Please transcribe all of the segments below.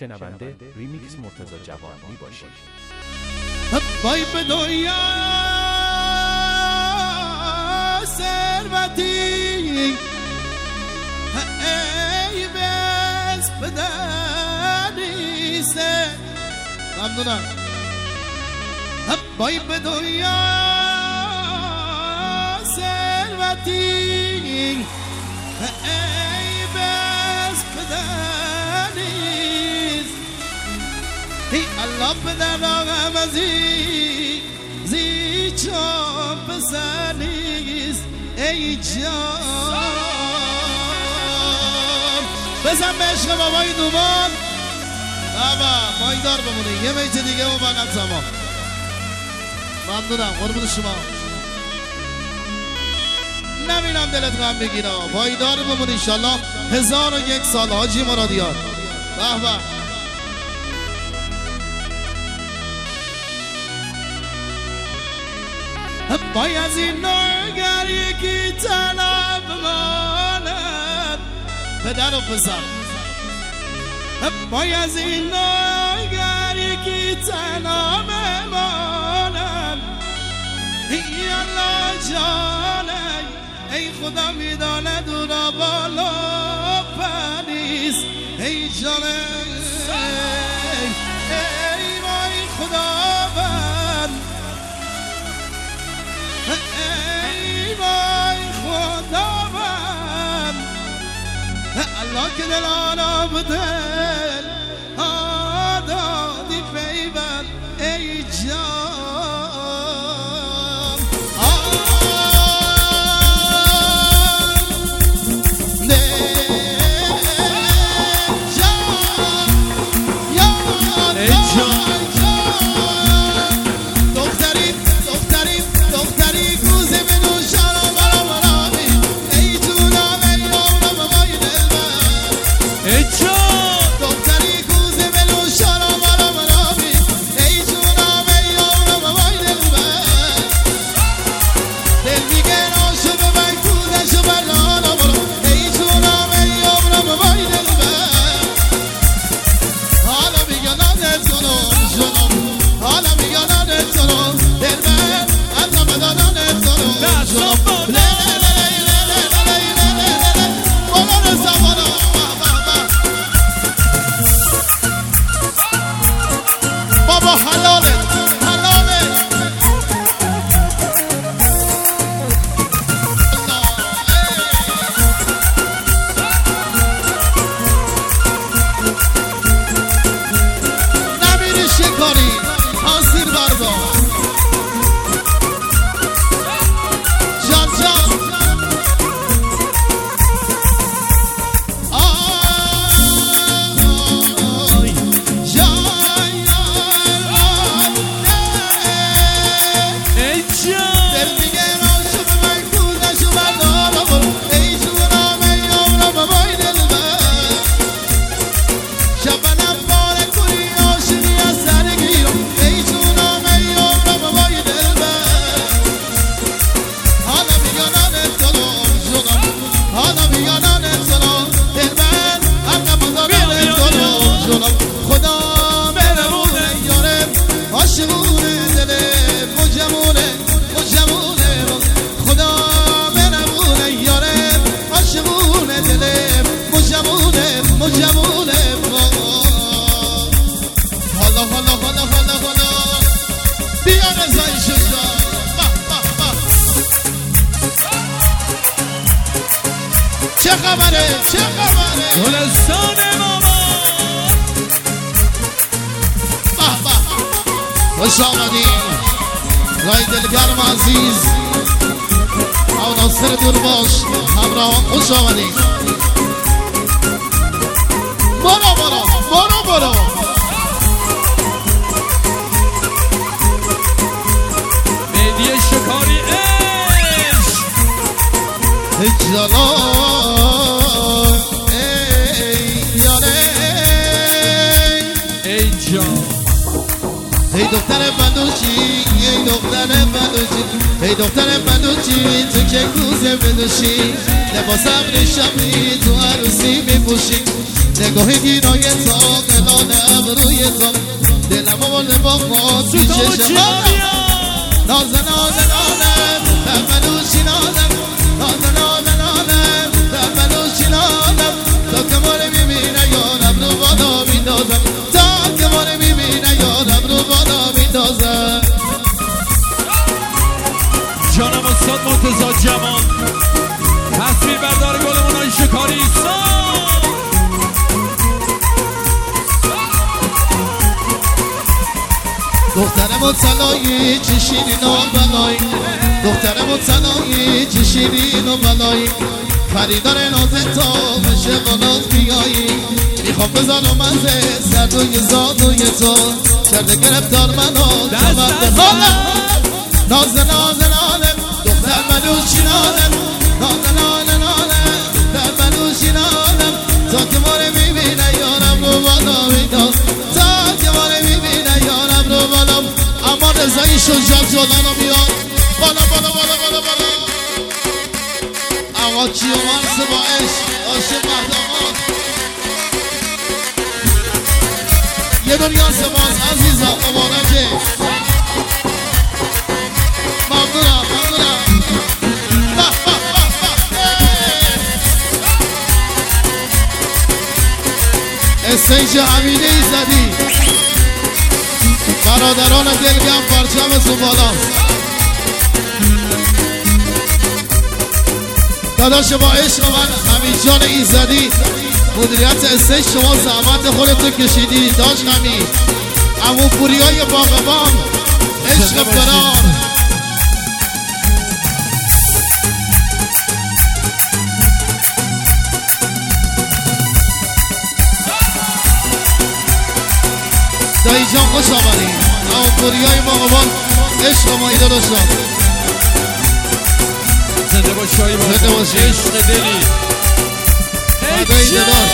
شنونده ریمیکس مرتضی جوان می باشید. وای به دنیا ثروتی ای بس بدنیسه ممنونم. وای به دنیا ثروتی ای بس بدنیسه ای الله پدر آقام زی چون پسر نیست ای جان بزن به عشق بابای دومان بابا پایدار بمونه. یه بیت دیگه و بقید تمام. ممنونم قربون شما. نبینم دلت غم بگیره. پایدار بمونه انشالله 1001 سال. حاجی مرادیان به به. بای از این نوگر یکی تنها بماند پدر و پسر. بای از این نوگر یکی تنها بماند ای الله جانه ای خدا میدانه دورا بالا پنیز ای جانه ای وای خدا ای وای خداوند الله که دل آنا بدل آدادی پیوند ای جان ای جان چه خبره گلستان ماما به به خوش آمدین رای دلگرم عزیز او ناصر دور باش همراه خوش آمدین. برو مهدی شکاری ای جلال ای یاره ای جان ای دختر بندوشی ای دختر بندوشی ای دختر بندوشی تو که کوزه بدوشی لباسم نشمی تو عروسی میپوشی نگاه گیرای تا قلانه چشم ناز ناز نازم در منوشی نازم ناز ناز نازم در منوشی نازم تا که ما رو میبینه یارم رو بالا میندازم تا که ما رو میبینه یارم رو بالا میندازم جانم استاد مرتضی جوان تصویر بردار گلمون های شکاری دخترم طلایی چه شیرین و بلایی دخترم طلایی چه شیرین و بلایی خریدار ناز تا بشه قناز بیایی میخوام بزنم مزه سر روی زادوی تو کرده گرفتار منو کمر به حالم ناز ناز نالم دختر منوشی نالم ناز ناز نالم در منوشی نالم تا که ما رو میبینه یارم رو بالا میداز تا که ما رو میبینه یارم رو بالا اما رضایی شجاع جلانو میاد بالا بالا بالا بالا بالا اما چی و مرس با عشق عاشق مهدامات یه دنیا سپاس عزیزم مبارکه ممنونم ممنونم استیج حمیده ایزدی برادران دلگم پرچمتون بالا داداش با عشق من حمید جان ایزدی مدیریت استیج شما زحمت خودتون کشیدی داشت حمید عمو پوریای باغبان عشق فرار دایی جان خوش آمدید عمو پوریای باغبان عشق مایی داداشم زنده باشی با زنده باشی عشق دلی فدایی داداش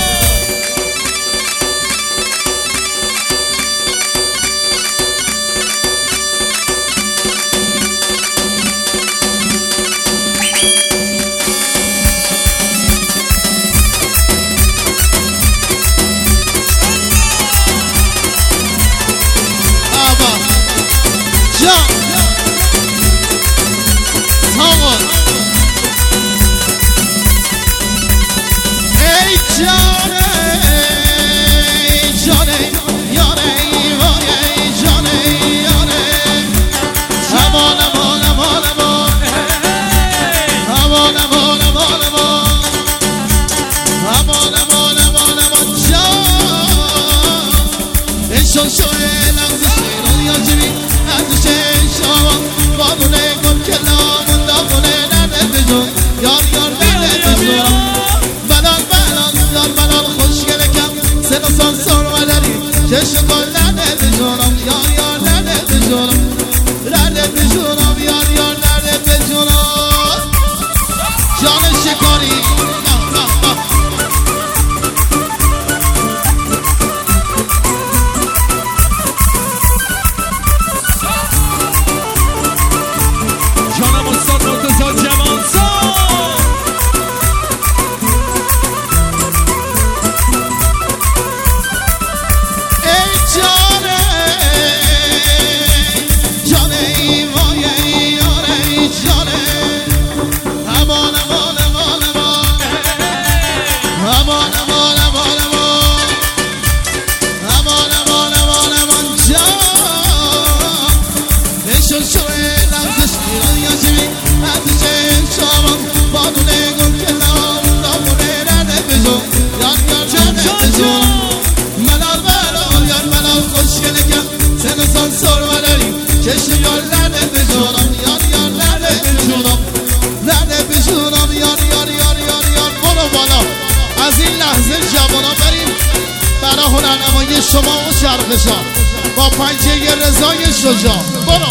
شما و شرقشان با پنجه رضای شجاع برو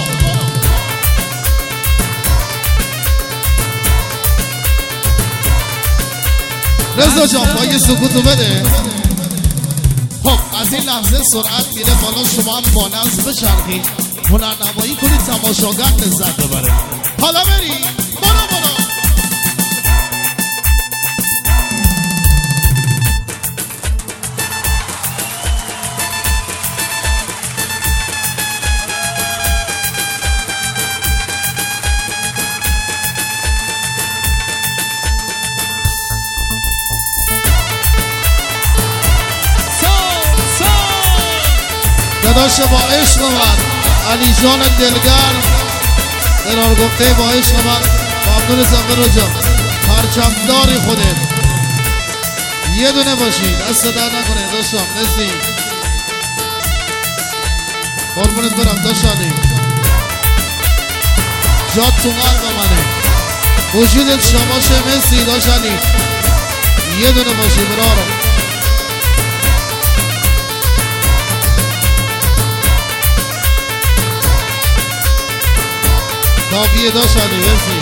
رضا جان پای سکوتو بده خب از این لحظه سرعت میره بالا شما هم با نظم بچرخید هنرنمایی کنید تماشاگر لذت ببره حالا بری برو برو داداش با عشق من علی جان دلگرم قرار گفته با عشق من ممنون زنبر جان پرچمداری خودت یه دونه باشید دست در نکنه داشتم نسی قربونت برم داشتانی جاد تو قلب منه وجودت شماشه مسی داشتانی یه دونه باشی برارم کافیه داشتانی مسی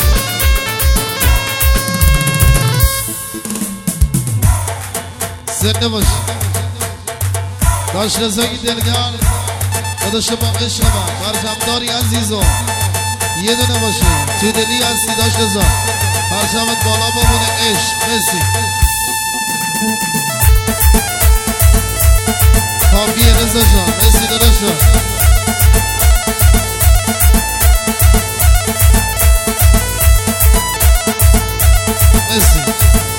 زنده باشی داشت رزایی دلگر داداش با عشق من پرچمداری عزیزو یه دونه باشی تو دلی هستی داشت رزا پرچمت بالا بمونه عشق مسی کافیه رزا جان مسی داداش مسی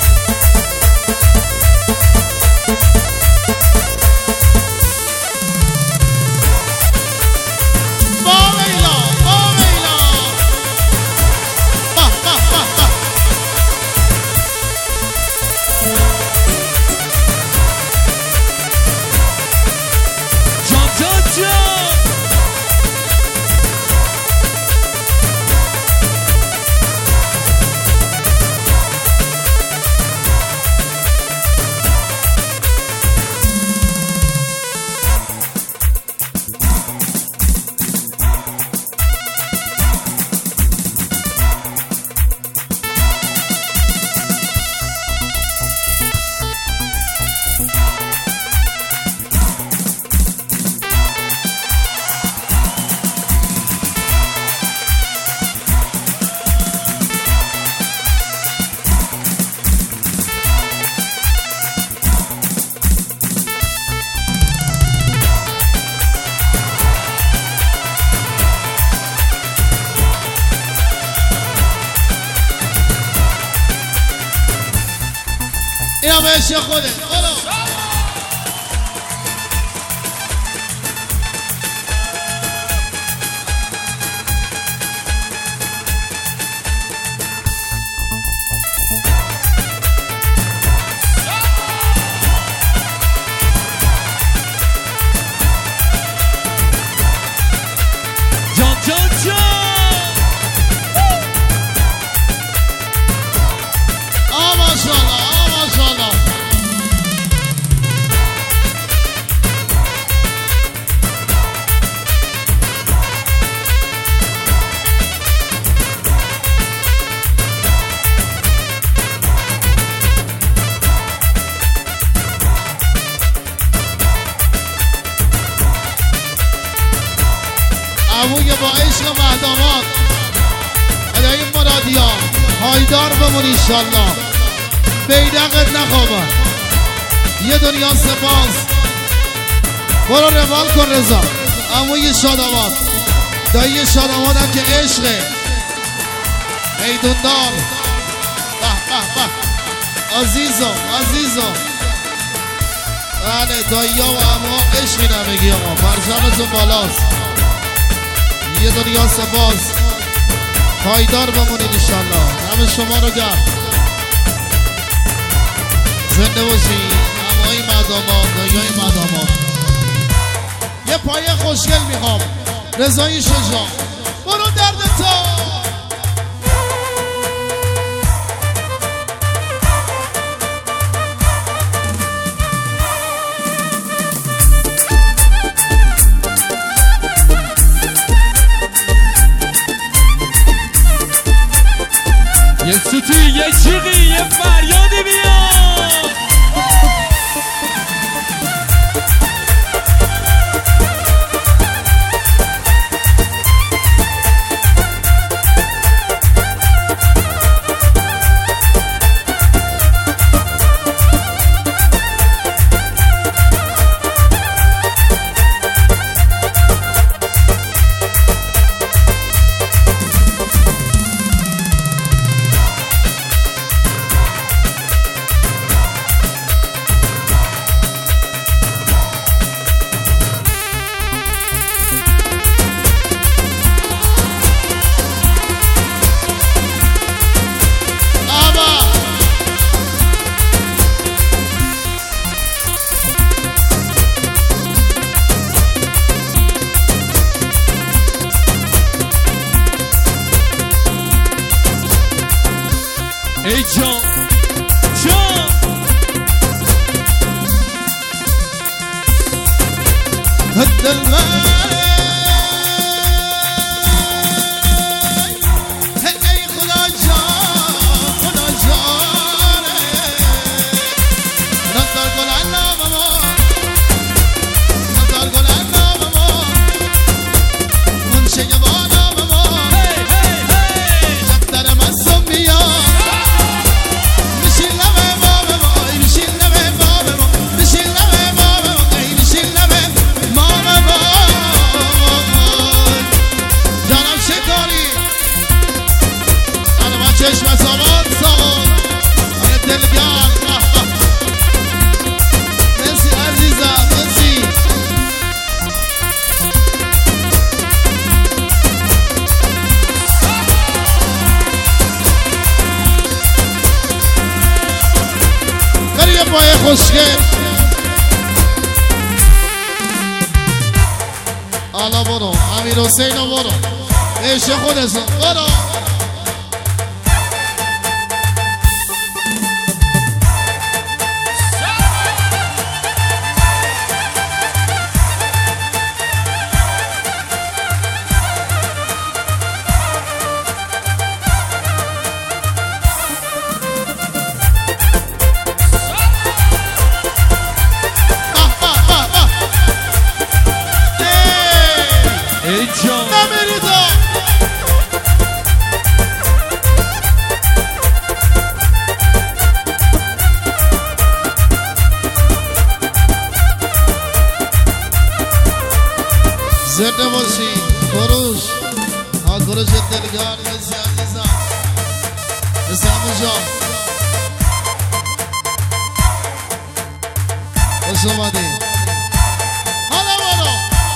اینا به عشق خودت عموی با عشق مهدامات ادای مرادیا پایدار بمون ایشالله بیدقت نخوابن یه دنیا سپاس برو روال کن رضا عموی شادامات دایی شادامات هم که عشقه میدوندار عزیزو بله دایی ها و عمو عشقی نمیگی آقا پرچمتون بالاست یه دنیا سپاس پایدار بمونید انشالله همه شما رو گرم زنده باشید همه‌های مدامات دایای مدامات یه پایه خوشگل میخوام رضایی شجاع برو درد تا یه سوتی یه چیقی یه فریادی بیا ای جان جان دل من ای خدا جان خدا جانه رفتار کنن نام ما رفتار کنن نام ما منشه با نام ما دفتر مصوم بیا بشین لبه باب ما بشین لبه باب ما بشین لبه باب ما ای بشین لبه باب ما جانم شکاری آره من چشم سامان سامان آره دلگر مرسی عزیزم مرسی بری یه پای خوشگل حالا برو امیر حسین رو برو عشق خودتون برو ای جان نمیریدا زنده باشی کروش کروش دلگار مرسی عزیزم مثل همون جان خوش اومدی حالا برو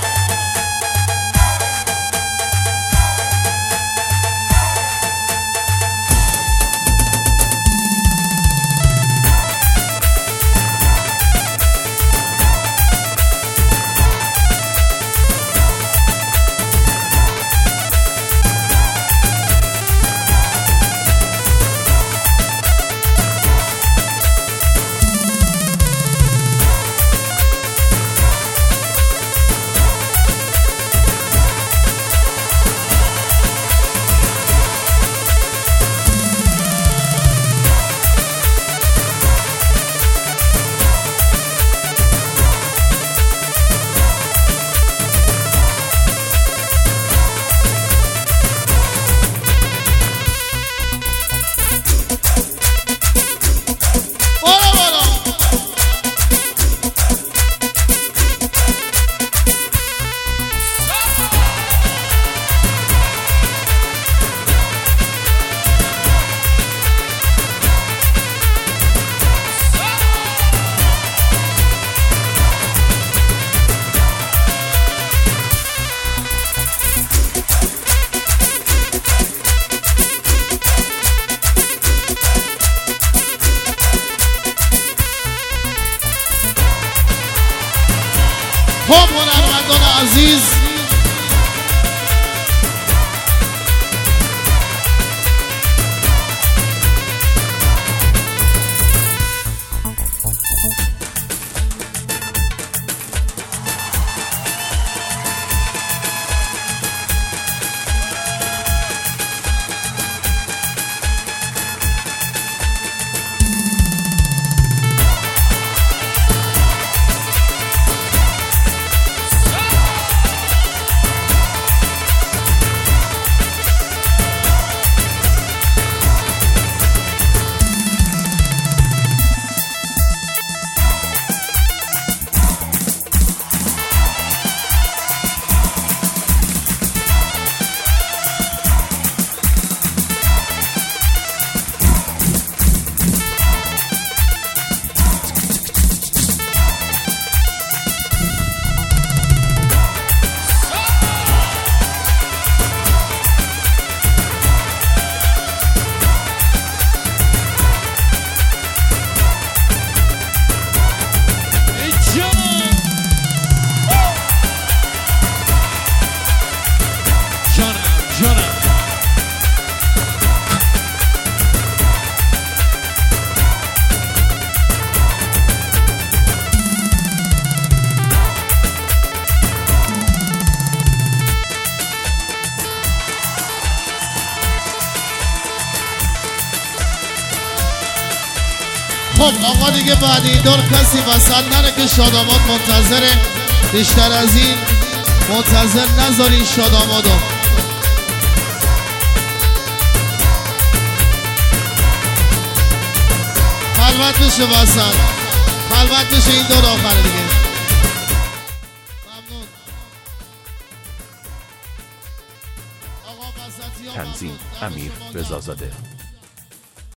خب هنرمندان عزیز آقا دیگه بعد این دور کسی وسط نره که شاداماد منتظره. بیشتر از این منتظر نذارین شادامادو. خلوت بشه وسط، خلوت بشه این دور آخره دیگه. ممنون. تنظیم امیر رضازاده.